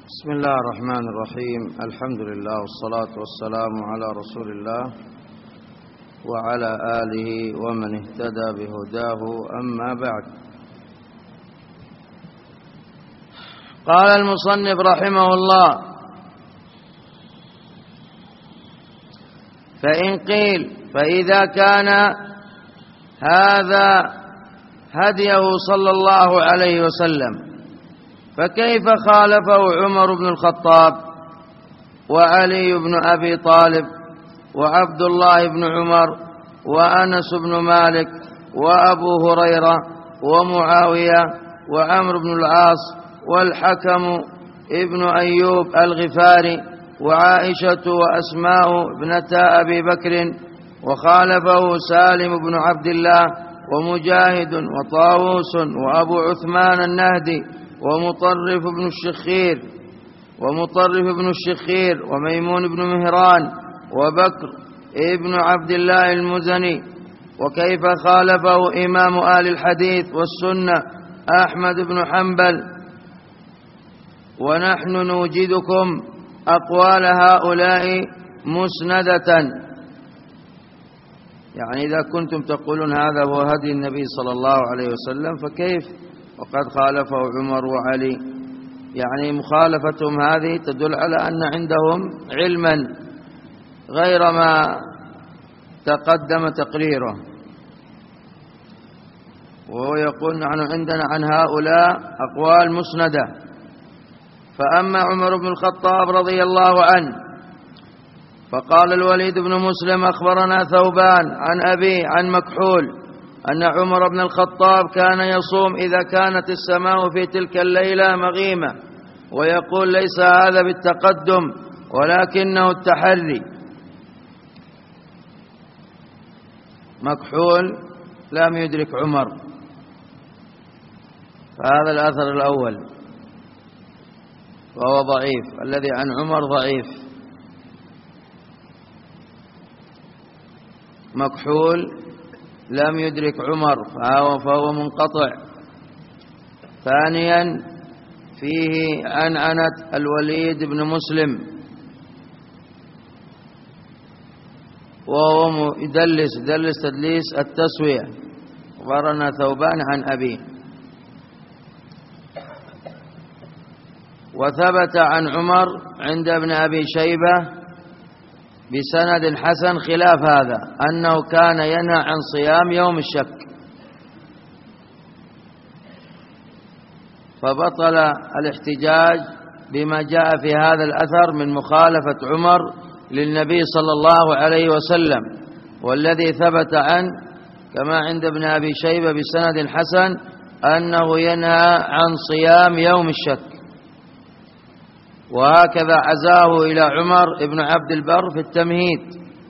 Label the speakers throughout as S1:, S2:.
S1: بسم الله الرحمن الرحيم. الحمد لله والصلاة والسلام على رسول الله وعلى آله ومن اهتدى بهداه، أما بعد. قال المصنف رحمه الله: فإن قيل فإذا كان هذا هديه صلى الله عليه وسلم فكيف خالفه عمر بن الخطاب وعلي بن أبي طالب وعبد الله بن عمر وأنس بن مالك وأبو هريرة ومعاوية وعمر بن العاص والحكم ابن أيوب الغفاري وعائشة وأسماء ابنتا أبي بكر، وخالفه سالم بن عبد الله ومجاهد وطاووس وأبو عثمان النهدي ومطرف بن الشخير وميمون بن مهران وبكر ابن عبد الله المزني. وكيف خالفه إمام آل الحديث والسنة أحمد بن حنبل. ونحن نوجدكم أقوال هؤلاء مسندة، يعني إذا كنتم تقولون هذا هو هدي النبي صلى الله عليه وسلم فكيف وقد خالفه عمر وعلي؟ يعني مخالفتهم هذه تدل على أن عندهم علما غير ما تقدم تقريره. وهو يقول: نحن عندنا عن هؤلاء أقوال مسندة. فأما عمر بن الخطاب رضي الله عنه فقال الوليد بن مسلم: أخبرنا ثوبان عن أبي عن مكحول أن عمر بن الخطاب كان يصوم إذا كانت السماء في تلك الليلة مغيمة، ويقول: ليس هذا بالتقدم ولكنه التحري. مكحول لم يدرك عمر، فهذا الأثر الأول وهو ضعيف، الذي عن عمر ضعيف. مكحول لم يدرك عمر فهو منقطع. ثانيا فيه عنعنة الوليد بن مسلم، وهو يدلس تدليس التسوية. أخبرنا ثوبان عن أبيه. وثبت عن عمر عند ابن أبي شيبة بسند حسن خلاف هذا، أنه كان ينهى عن صيام يوم الشك، فبطل الاحتجاج بما جاء في هذا الأثر من مخالفة عمر للنبي صلى الله عليه وسلم، والذي ثبت عنه كما عند ابن أبي شيبة بسند حسن أنه ينهى عن صيام يوم الشك. وهكذا عزاه إلى عمر ابن عبد البر في التمهيد.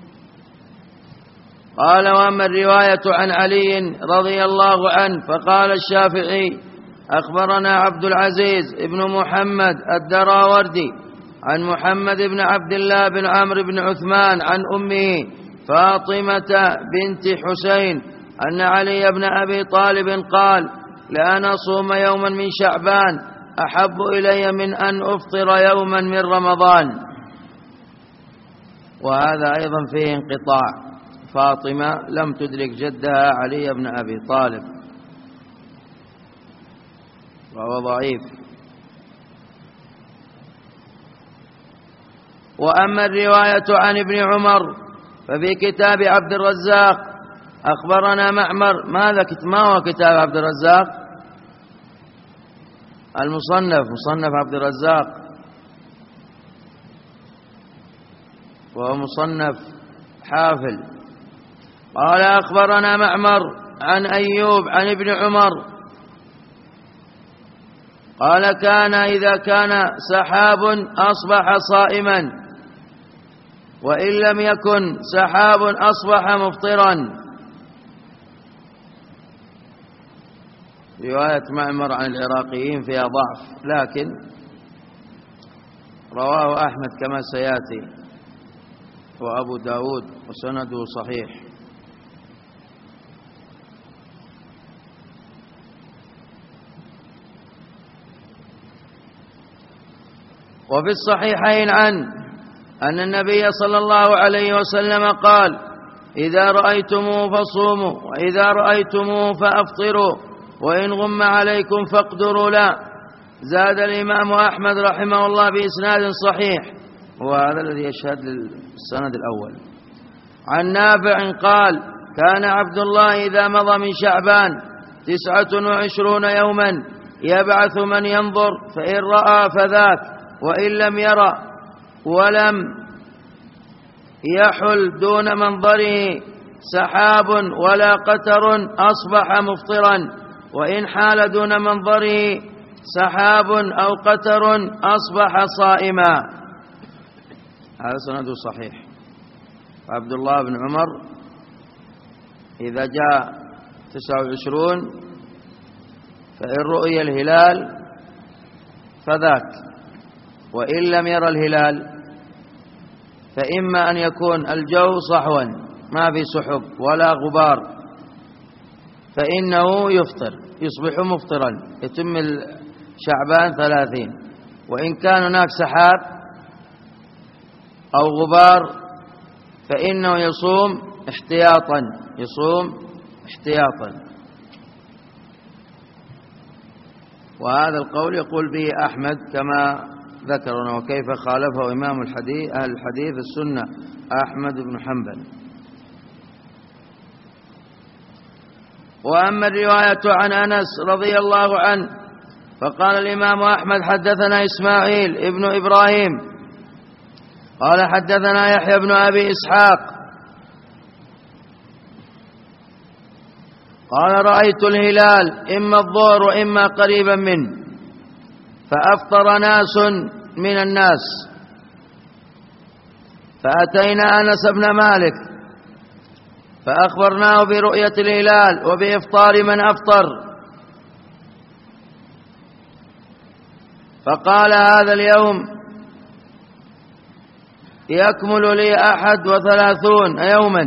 S1: قال: وأما الرواية عن علي رضي الله عنه فقال الشافعي: أخبرنا عبد العزيز ابن محمد الدراوردي عن محمد بن عبد الله بن عمرو بن عثمان عن أمه فاطمة بنت حسين أن علي بن أبي طالب قال: لأن أصوم يوما من شعبان أحب إلي من أن أفطر يوما من رمضان. وهذا أيضا فيه انقطاع، فاطمة لم تدرك جدها علي بن أبي طالب وهو ضعيف. وأما الرواية عن ابن عمر ففي كتاب عبد الرزاق أخبرنا معمر. ما هو كتاب عبد الرزاق؟ المصنف، مصنف عبد الرزاق، وهو مصنف حافل. قال: أخبرنا معمر عن أيوب عن ابن عمر قال: كان إذا كان سحاب أصبح صائما، وإن لم يكن سحاب أصبح مفطرا. رواية معمر عن العراقيين فيها ضعف، لكن رواه أحمد كما سيأتي وأبو داود وسنده صحيح. وفي الصحيحين عنه أن النبي صلى الله عليه وسلم قال: إذا رأيتموه فصوموا، وإذا رأيتموه فأفطروا، وإن غم عليكم فاقدروا له. زاد الإمام أحمد رحمه الله بإسناد صحيح، وهذا الذي يشهد للسند الأول، عن نافع قال: كان عبد الله إذا مضى من شعبان 29 يوما يبعث من ينظر، فإن رأى فذاك، وإن لم يرى ولم يحل دون منظره سحاب ولا قتر أصبح مفطرا، وإن حال دون منظره سحاب أو قتر أصبح صائما. هذا سند صحيح. عبد الله بن عمر إذا جاء 29 فإن رؤي الهلال فذاك، وإن لم يرى الهلال فإما أن يكون الجو صحوا ما في سحب ولا غبار فإنه يفطر، يصبح مفطرا، يتم شعبان 30. وإن كان هناك سحاب أو غبار فإنه يصوم احتياطا، وهذا القول يقول به أحمد كما ذكرنا، وكيف خالفه إمام الحديث أهل الحديث السنة أحمد بن حنبل. وأما الرواية عن أنس رضي الله عنه فقال الإمام أحمد: حدثنا إسماعيل ابن إبراهيم قال حدثنا يحيى بن أبي إسحاق قال: رأيت الهلال إما الظهر وإما قريبا منه، فأفطر ناس من الناس، فأتينا أنس بن مالك فأخبرناه برؤية الهلال وبإفطار من أفطر، فقال: هذا اليوم يكمل لي 31 يوما،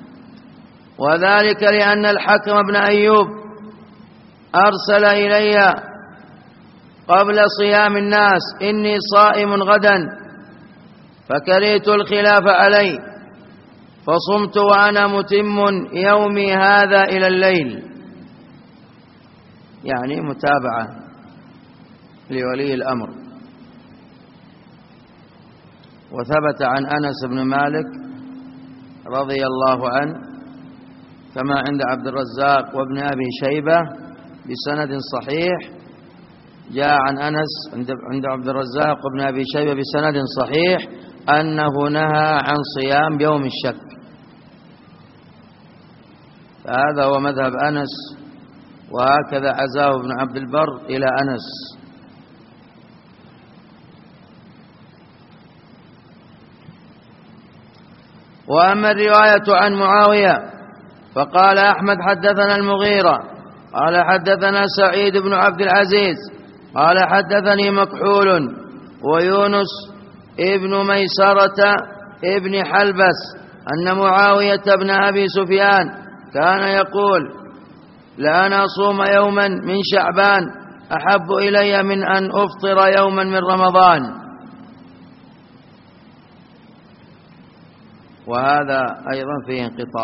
S1: وذلك لأن الحكم بن أيوب أرسل إلي قبل صيام الناس: إني صائم غدا، فكرهت الخلاف علي، فصمت وأنا متم يومي هذا إلى الليل. يعني متابعة لولي الأمر. وثبت عن أنس بن مالك رضي الله عنه كما عند عبد الرزاق وابن أبي شيبة بسند صحيح، جاء عن أنس عند عبد الرزاق وابن أبي شيبة بسند صحيح أنه نهى عن صيام يوم الشك. فهذا هو مذهب أنس، وهكذا عزاه ابن عبد البر إلى أنس. وأما الرواية عن معاوية فقال أحمد: حدثنا المغيرة قال حدثنا سعيد بن عبد العزيز قال حدثني مكحول ويونس ابن ميسرة ابن حلبس أن معاوية بن أبي سفيان كان يقول: لأن أصوم يوما من شعبان أحب إلي من أن أفطر يوما من رمضان. وهذا أيضا فيه انقطاع،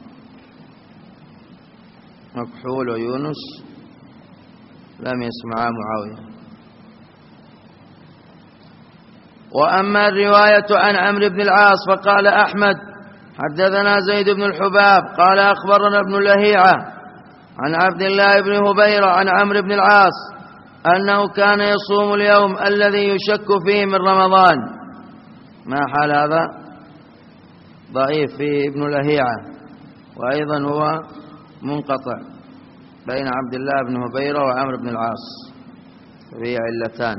S1: مكحول ويونس لم يسمعا معاوية. وأما الرواية عن عمرو بن العاص فقال أحمد: حدثنا زيد بن الحباب قال أخبرنا ابن لهيعة عن عبد الله بن هبيرة عن عمرو بن العاص أنه كان يصوم اليوم الذي يشك فيه من رمضان. ما حال هذا؟ ضعيف فيه ابن لهيعة، وأيضا هو منقطع بين عبد الله بن هبيرة وعمرو بن العاص، فيه علتان.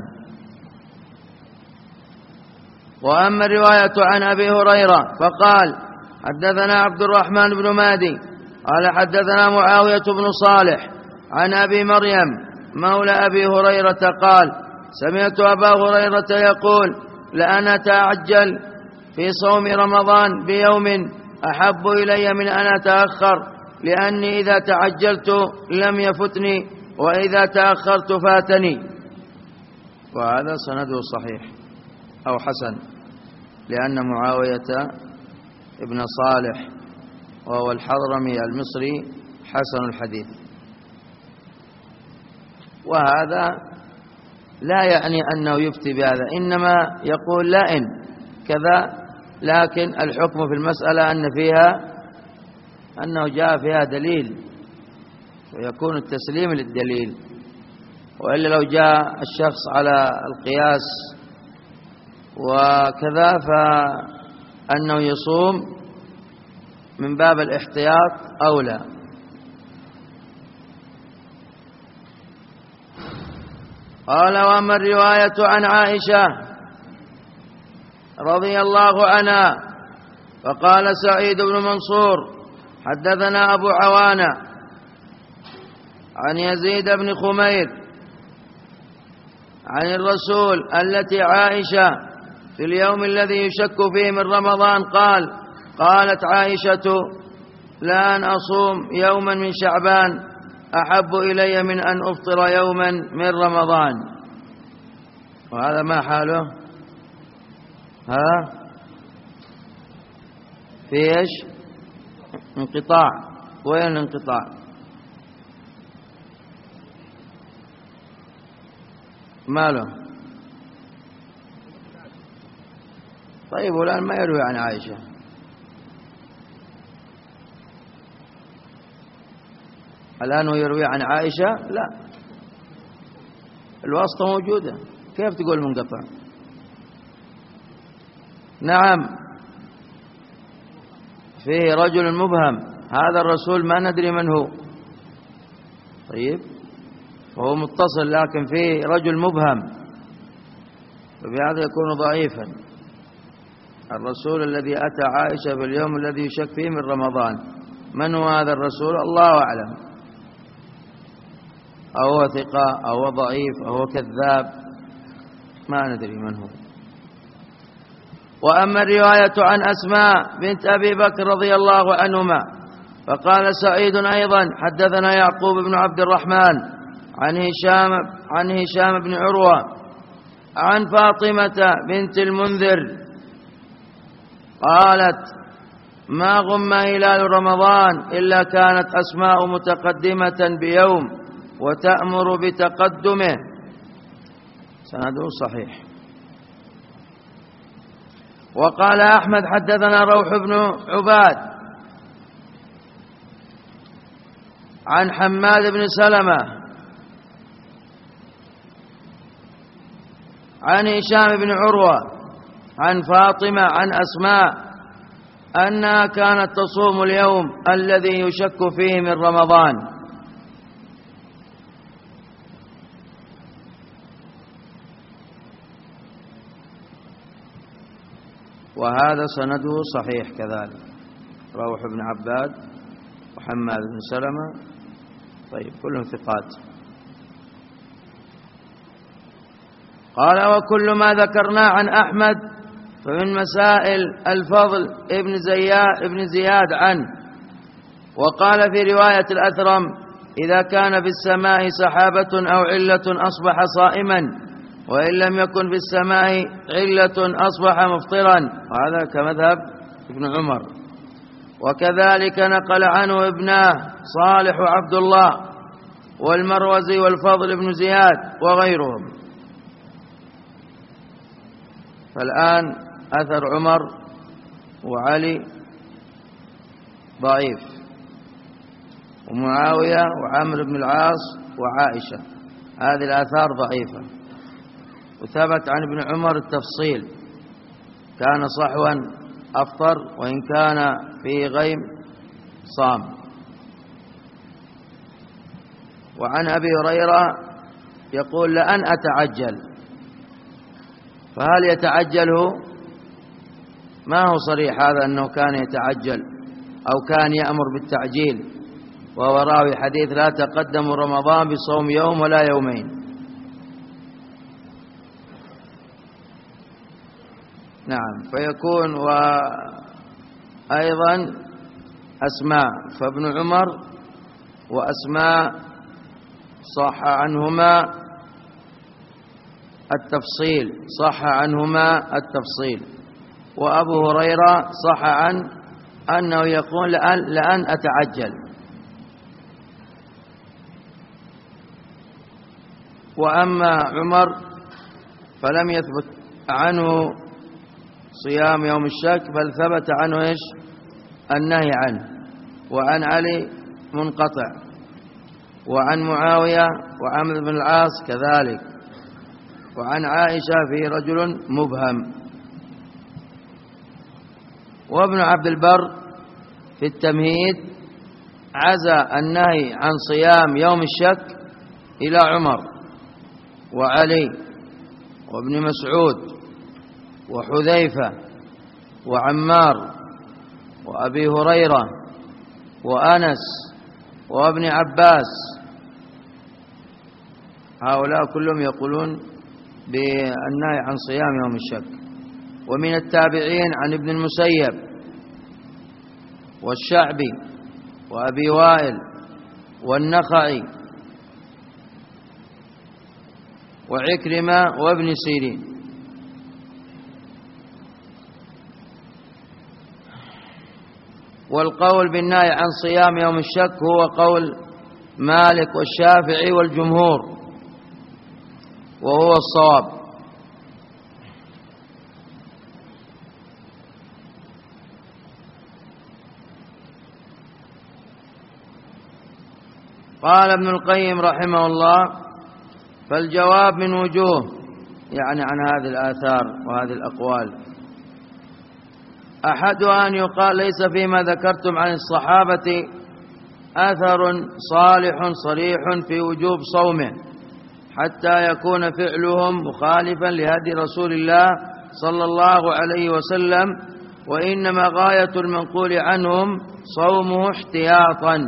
S1: وأما الرواية عن أبي هريرة فقال: حدثنا عبد الرحمن بن مهدي قال حدثنا معاوية بن صالح عن أبي مريم مولى أبي هريرة قال: سمعت أبا هريرة يقول: لأن أتعجل في صوم رمضان بيوم أحب إلي من أن أتأخر، لأني إذا تعجلت لم يفتني، وإذا تأخرت فاتني. وهذا سنده صحيح. أو حسن، لأن معاوية ابن صالح وهو الحضرمي المصري حسن الحديث. وهذا لا يعني أنه يفتي بهذا، إنما يقول لا إن كذا، لكن الحكم في المسألة أنه جاء فيها دليل ويكون التسليم للدليل. وإلا لو جاء الشخص على القياس وكذا فأنه يصوم من باب الاحتياط أولى. قال: وأما الرواية عن عائشة رضي الله عنها فقال سعيد بن منصور: حدثنا أبو عوانة عن يزيد بن خمير عن الرسول التي عائشة في اليوم الذي يشك فيه من رمضان قالت عائشة: لأن أصوم يوما من شعبان أحب إلي من أن أفطر يوما من رمضان. وهذا ما حاله؟ في إيش؟ انقطاع. وين الانقطاع؟ ماله؟ طيب والآن ما يروي عن عائشة. الآن هو يروي عن عائشة؟ لا، الواسطة موجودة، كيف تقول منقطع؟ نعم، فيه رجل مبهم، هذا الرسول ما ندري من هو. طيب، وهو متصل لكن فيه رجل مبهم، فبهذا يكون ضعيفا. الرسول الذي أتى عائشة في اليوم الذي يشك فيه من رمضان، من هو هذا الرسول؟ الله أعلم، أو هو ثقة أو هو ضعيف أو هو كذاب، ما ندري من هو. وأما الرواية عن أسماء بنت أبي بكر رضي الله عنهما فقال سعيد أيضا: حدثنا يعقوب بن عبد الرحمن عن هشام بن عروة عن فاطمة بنت المنذر قالت: ما غم هلال رمضان إلا كانت أسماء متقدمة بيوم وتأمر بتقدمه. سنده صحيح. وقال أحمد: حدثنا روح بن عباد عن حماد بن سلمة عن هشام بن عروة عن فاطمة عن أسماء أنها كانت تصوم اليوم الذي يشك فيه من رمضان. وهذا سنده صحيح كذلك، روح بن عباد وحماد بن سلمة، طيب كلهم ثقات. قال: وكل ما ذكرنا عن أحمد فمن مسائل الفضل ابن زياد عنه. وقال في رواية الأثرم: إذا كان في السماء سحابة أو علة أصبح صائما، وإن لم يكن في السماء علة أصبح مفطرا. وهذا كمذهب ابن عمر. وكذلك نقل عنه ابناه صالح وعبد الله والمروزي والفضل بن زياد وغيرهم. فالآن أثر عمر وعلي ضعيف، ومعاوية وعمرو بن العاص وعائشة، هذه الآثار ضعيفة. وثبت عن ابن عمر التفصيل: كان صحوا أفطر، وإن كان فيه غيم صام. وعن أبي هريرة يقول: لأن أتعجل. فهل يتعجله؟ ما هو صريح هذا أنه كان يتعجل أو كان يأمر بالتعجيل، وهو راوي حديث: لا تقدم رمضان بصوم يوم ولا يومين. نعم، فيكون وأيضا أسماء، فابن عمر وأسماء صح عنهما التفصيل، صح عنهما التفصيل. وأبو هريرة صح عن أنه يقول لأن أتعجل. وأما عمر فلم يثبت عنه صيام يوم الشك، بل ثبت عنه إيش؟ النهي عنه. وعن علي منقطع، وعن معاوية وعمرو بن العاص كذلك، وعن عائشة في رجل مبهم. وابن عبد البر في التمهيد عزى النهي عن صيام يوم الشك إلى عمر وعلي وابن مسعود وحذيفة وعمار وأبي هريرة وأنس وابن عباس، هؤلاء كلهم يقولون بالنهي عن صيام يوم الشك. ومن التابعين عن ابن المسيب والشعبي وأبي وائل والنخعي وعكرمة وابن سيرين. والقول بالنهي عن صيام يوم الشك هو قول مالك والشافعي والجمهور، وهو الصواب. قال ابن القيم رحمه الله: فالجواب من وجوه، يعني عن هذه الآثار وهذه الأقوال. أحدها أن يقال ليس فيما ذكرتم عن الصحابة أثر صالح صريح في وجوب صومه حتى يكون فعلهم مخالفا لهدي رسول الله صلى الله عليه وسلم، وإنما غاية المنقول عنهم صومه احتياطا.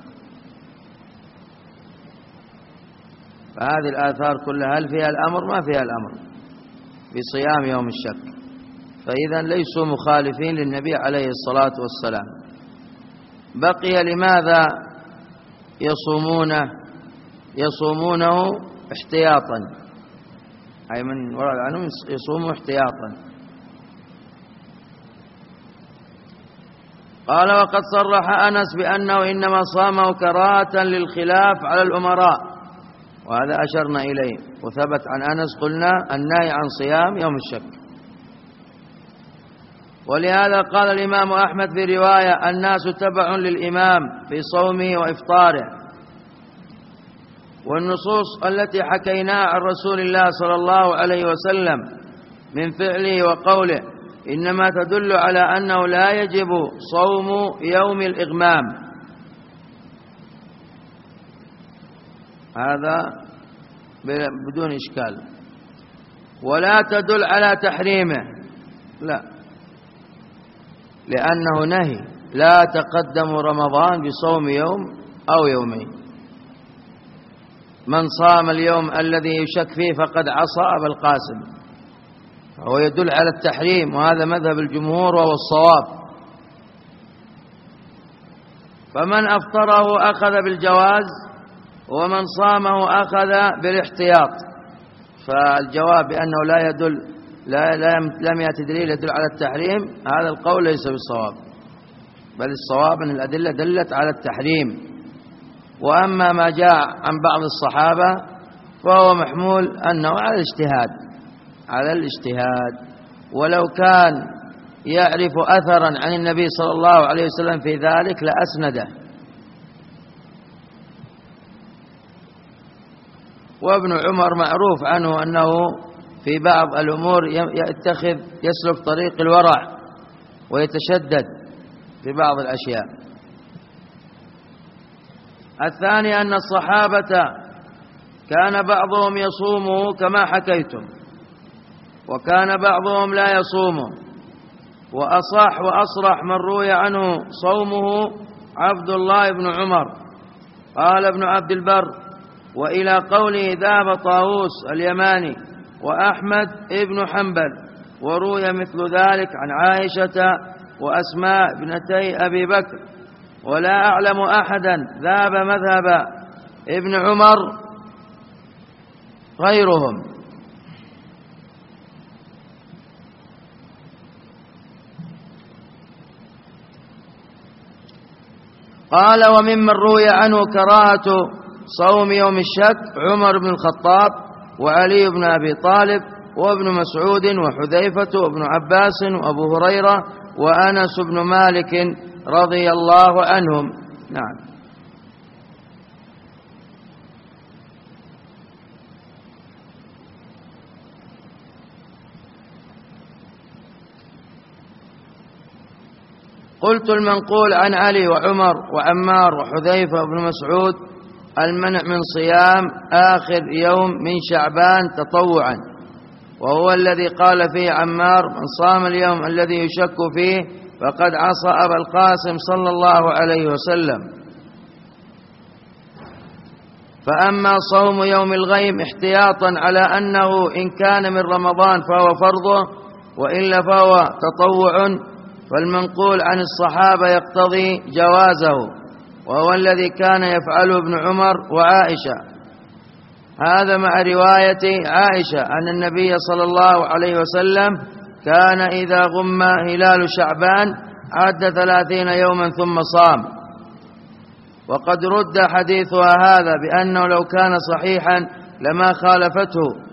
S1: فهذه الآثار كلها هل فيها الأمر؟ ما فيها الأمر بصيام يوم الشك، فإذا ليسوا مخالفين للنبي عليه الصلاة والسلام. بقي لماذا يصومونه احتياطا، أي من ورد عنهم يصوموا احتياطا. قال: وقد صرح أنس بأنه إنما صامه كراهة للخلاف على الأمراء، وهذا أشرنا إليه، وثبت عن أنس قلنا النهي عن صيام يوم الشك. ولهذا قال الإمام أحمد في رواية: الناس تبع للإمام في صومه وإفطاره. والنصوص التي حكيناها عن رسول الله صلى الله عليه وسلم من فعله وقوله إنما تدل على أنه لا يجب صوم يوم الإغمام، هذا بدون إشكال، ولا تدل على تحريمه، لا، لأنه نهي لا تقدم رمضان بصوم يوم أو يومين. من صام اليوم الذي يشك فيه فقد عصى أبا القاسم، فهو يدل على التحريم، وهذا مذهب الجمهور وهو الصواب. فمن أفطره أخذ بالجواز، ومن صامه أخذ بالاحتياط. فالجواب بأنه لا يدل لم يأتي دليل يدل على التحريم، هذا القول ليس بالصواب، بل الصواب أن الأدلة دلت على التحريم. وأما ما جاء عن بعض الصحابة فهو محمول أنه على الاجتهاد، ولو كان يعرف أثرا عن النبي صلى الله عليه وسلم في ذلك لأسنده. وابن عمر معروف عنه أنه في بعض الأمور يسلك طريق الورع ويتشدد في بعض الأشياء. الثاني أن الصحابة كان بعضهم يصومه كما حكيتم، وكان بعضهم لا يصومه. وأصح وأصرح من روي عنه صومه عبد الله بن عمر. قال ابن عبد البر: وإلى قوله ذهب طاووس اليماني وأحمد ابن حنبل، وروي مثل ذلك عن عائشة وأسماء ابنتي أبي بكر، ولا أعلم أحدا ذهب مذهب ابن عمر غيرهم. قال وممن روي عنه كراهة صوم يوم الشك عمر بن الخطاب وعلي بن أبي طالب وابن مسعود وحذيفة وابن عباس وأبو هريرة وأنس بن مالك رضي الله عنهم. نعم. قلت المنقول عن علي وعمر وعمار وحذيفة وابن مسعود المنع من صيام آخر يوم من شعبان تطوعا، وهو الذي قال فيه عمار من صام اليوم الذي يشك فيه فقد عصى أبا القاسم صلى الله عليه وسلم. فأما صوم يوم الغيم احتياطا على أنه إن كان من رمضان فهو فرضه وإلا فهو تطوع، فالمنقول عن الصحابة يقتضي جوازه، وهو الذي كان يفعله ابن عمر وعائشة. هذا مع رواية عائشة أن النبي صلى الله عليه وسلم كان إذا غم هلال شعبان عد 30 يوما ثم صام، وقد رد حديثها هذا بأنه لو كان صحيحا لما خالفته،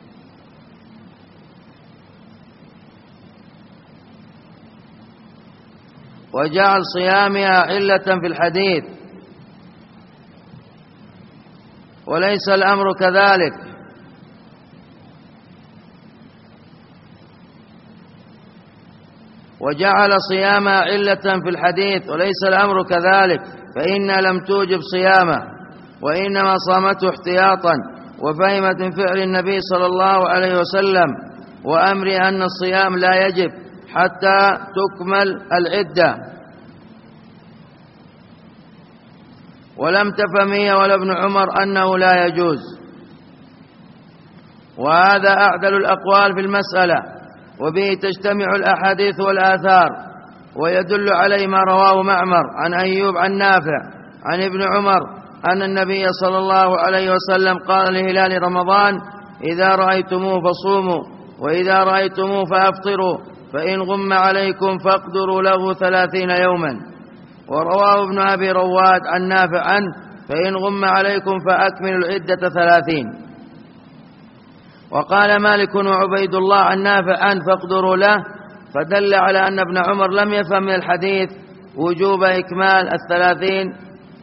S1: وجعل صيامها علة في الحديث، وليس الأمر كذلك. وجعل صيامها علة في الحديث وليس الأمر كذلك، فإنها لم توجب صيامه، وإنما صامته احتياطا، وفهمت من فعل النبي صلى الله عليه وسلم وأمر أن الصيام لا يجب حتى تكمل العدة. ولم تفهم هي ولا ابن عمر أنه لا يجوز، وهذا أعدل الأقوال في المسألة، وبه تجتمع الأحاديث والآثار، ويدل عليه ما رواه معمر عن أيوب عن نافع عن ابن عمر أن النبي صلى الله عليه وسلم قال لهلال رمضان إذا رأيتموه فصوموا وإذا رأيتموه فأفطروا، فإن غم عليكم فاقدروا له 30 يوما. ورواه ابن أبي رواد عن نافع عنه فإن غم عليكم فأكملوا العدة 30. وقال مالك وعبيد الله عن نافع عنه فاقدروا له، فدل على أن ابن عمر لم يفهم من الحديث وجوب إكمال 30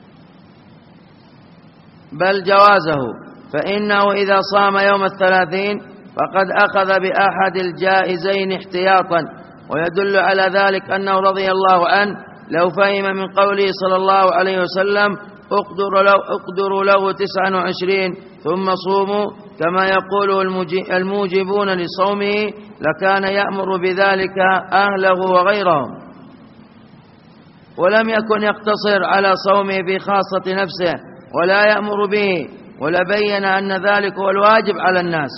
S1: بل جوازه، فإنه إذا صام يوم 30 فقد أخذ بأحد الجائزين احتياطا. ويدل على ذلك أنه رضي الله عنه لو فهم من قوله صلى الله عليه وسلم اقدروا له 29 ثم صوموا كما يقول الموجبون لصومه لكان يأمر بذلك أهله وغيرهم، ولم يكن يقتصر على صومه بخاصة نفسه ولا يأمر به، ولبين أن ذلك هو الواجب على الناس.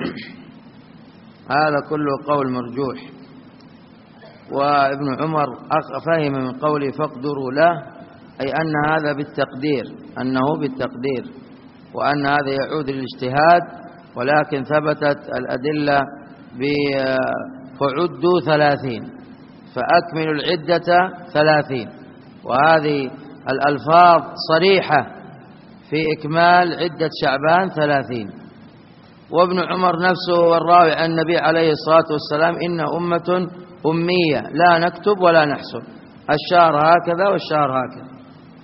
S1: هذا كله قول مرجوح. وابن عمر فهم من قوله فاقدروا له أي أن هذا بالتقدير، أنه بالتقدير، وأن هذا يعود للاجتهاد، ولكن ثبتت الأدلة فعدوا 30 فأكملوا العدة 30، وهذه الألفاظ صريحة في إكمال عدة شعبان 30. وابن عمر نفسه والراوي عن النبي عليه الصلاة والسلام إن أمة أمية لا نكتب ولا نحسب، الشهر هكذا والشهر هكذا.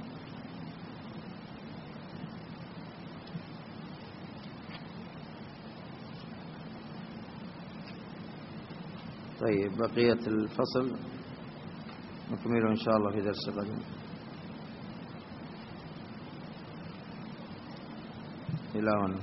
S1: طيب بقية الفصل نكمله إن شاء الله في درس قادم. إلهنا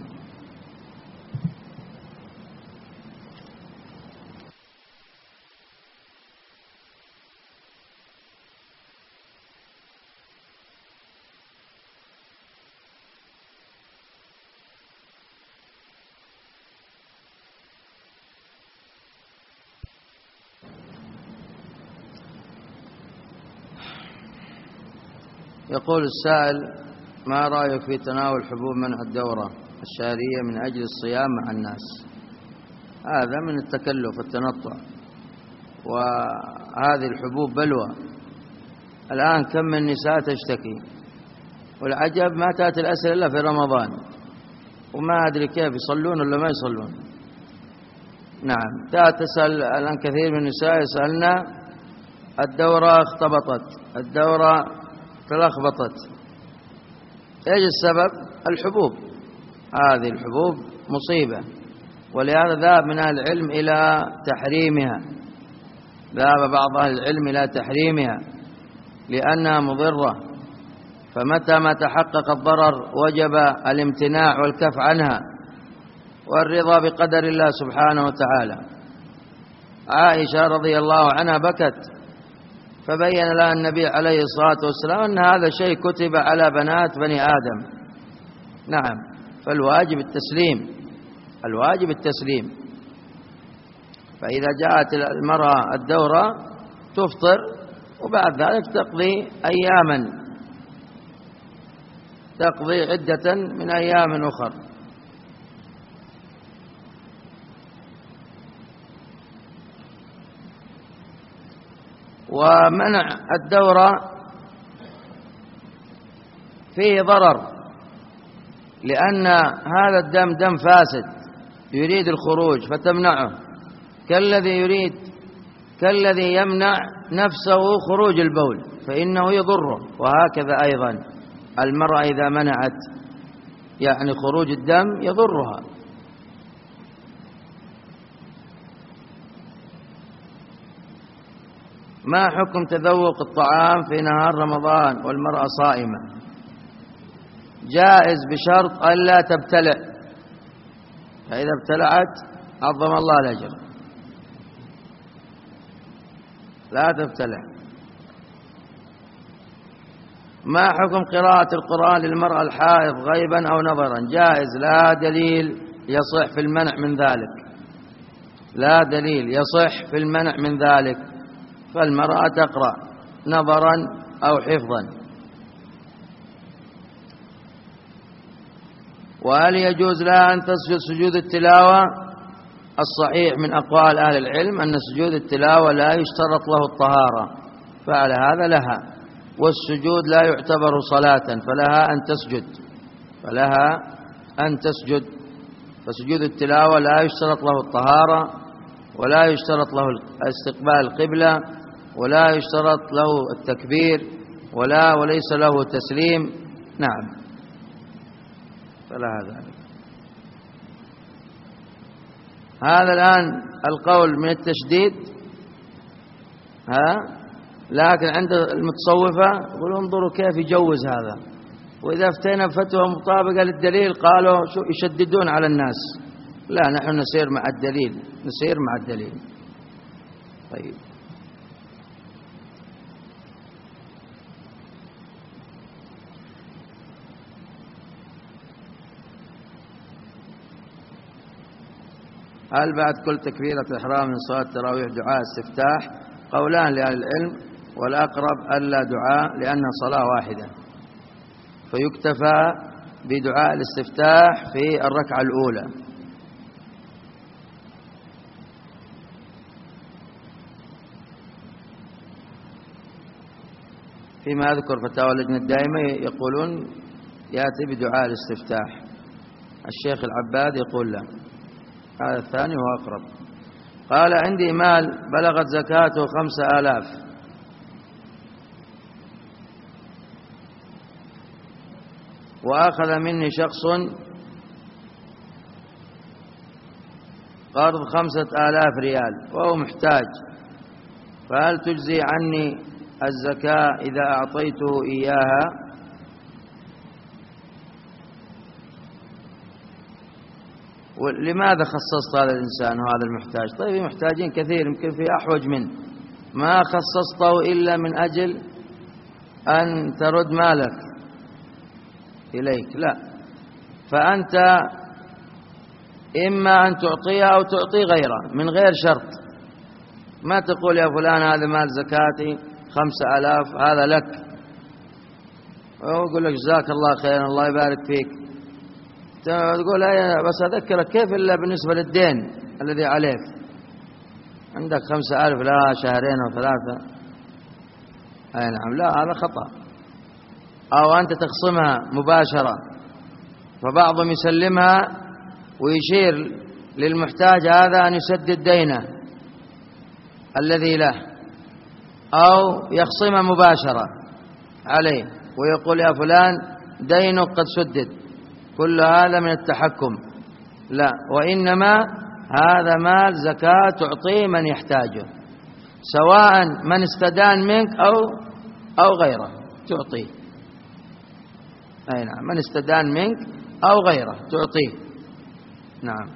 S1: يقول السائل ما رأيك في تناول حبوب منع الدورة الشهرية من أجل الصيام مع الناس؟ هذا من التكلف والتنطع، وهذه الحبوب بلوى، الآن كم من نساء تشتكي، والعجب ما تأتي الأسئلة إلا في رمضان، وما أدري كيف يصلون ولا ما يصلون. نعم، تسأل الآن كثير من النساء يسألنا الدورة اختبطت، الدورة تلخبطت، ايش السبب؟ الحبوب، هذه الحبوب مصيبة، ولهذا ذهب من أهل العلم إلى تحريمها، ذهب بعض أهل العلم إلى تحريمها لأنها مضرة، فمتى ما تحقق الضرر وجب الامتناع والكف عنها والرضا بقدر الله سبحانه وتعالى. عائشة رضي الله عنها بكت، فبين لها النبي عليه الصلاة والسلام أن هذا شيء كتب على بنات بني آدم. نعم، فالواجب التسليم، الواجب التسليم. فإذا جاءت المرأة الدورة تفطر، وبعد ذلك تقضي أياما، تقضي عدة من أيام أخر. ومنع الدورة فيه ضرر، لأن هذا الدم دم فاسد يريد الخروج فتمنعه، كالذي يمنع نفسه خروج البول فإنه يضره. وهكذا أيضا المرأة إذا منعت يعني خروج الدم يضرها. ما حكم تذوق الطعام في نهار رمضان والمرأة صائمة؟ جائز بشرط ألا تبتلع، فإذا ابتلعت عظم الله الأجر، لا تبتلع. ما حكم قراءة القرآن للمرأة الحائض غيبا أو نظرا؟ جائز، لا دليل يصح في المنع من ذلك، لا دليل يصح في المنع من ذلك، فالمرأة تقرأ نظرا أو حفظا. وهل يجوز لها أن تسجد سجود التلاوة؟ الصحيح من أقوال أهل العلم أن سجود التلاوة لا يشترط له الطهارة، فعلى هذا لها، والسجود لا يعتبر صلاة فلها أن تسجد، فسجود التلاوة لا يشترط له الطهارة، ولا يشترط له استقبال القبلة، ولا يشترط له التكبير، وليس له تسليم. نعم، فلها ذلك. هذا الآن القول من التشديد، لكن عند المتصوفة يقولون انظروا كيف يجوز هذا، وإذا افتينا فتوى مطابقة للدليل قالوا يشددون على الناس. لا، نحن نسير مع الدليل، طيب. هل بعد كل تكبيرة الإحرام من صلاة التراويح دعاء استفتاح؟ قولان لأهل العلم، والأقرب ألا دعاء لأنها صلاة واحدة، فيكتفى بدعاء الاستفتاح في الركعة الأولى. فيما أذكر فتاوى اللجنة الدائمة يقولون يأتي بدعاء الاستفتاح، الشيخ العباد يقول لا، هذا الثاني هو أقرب. قال عندي مال بلغت زكاته 5000، وأخذ مني شخص قرض 5000 ريال وهو محتاج، فهل تجزي عني الزكاة إذا أعطيته إياها؟ ولماذا خصصت هذا الإنسان وهذا المحتاج؟ طيب محتاجين كثير، يمكن في أحوج منه، ما خصصته إلا من أجل أن ترد مالك إليك، لا، فأنت إما أن تعطيه أو تعطي غيره من غير شرط، ما تقول يا فلان هذا مال زكاتي 5000 هذا لك، ويقول لك جزاك الله خيرا الله يبارك فيك، تقول بس أذكرك كيف إلا بالنسبة للدين الذي عليك، عندك 5000 لا 2 أو 3 أي نعم، لا هذا خطأ. أو أنت تخصمها مباشرة فبعضهم يسلمها ويشير للمحتاج هذا أن يسدد دينه الذي له، أو يخصمها مباشرة عليه ويقول يا فلان دينك قد سدد. كل هذا من التحكم، لا، وإنما هذا مال زكاة تعطيه من يحتاجه، سواء من استدان منك أو غيره تعطيه. أي نعم، من استدان منك أو غيره تعطيه. نعم.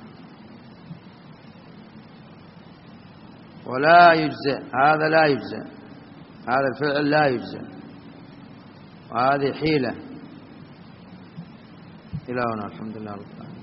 S1: ولا يجزئ، هذا لا يجزئ، هذا الفعل لا يجزئ، وهذه حيلة. إلى هنا، الحمد لله رب العالمين.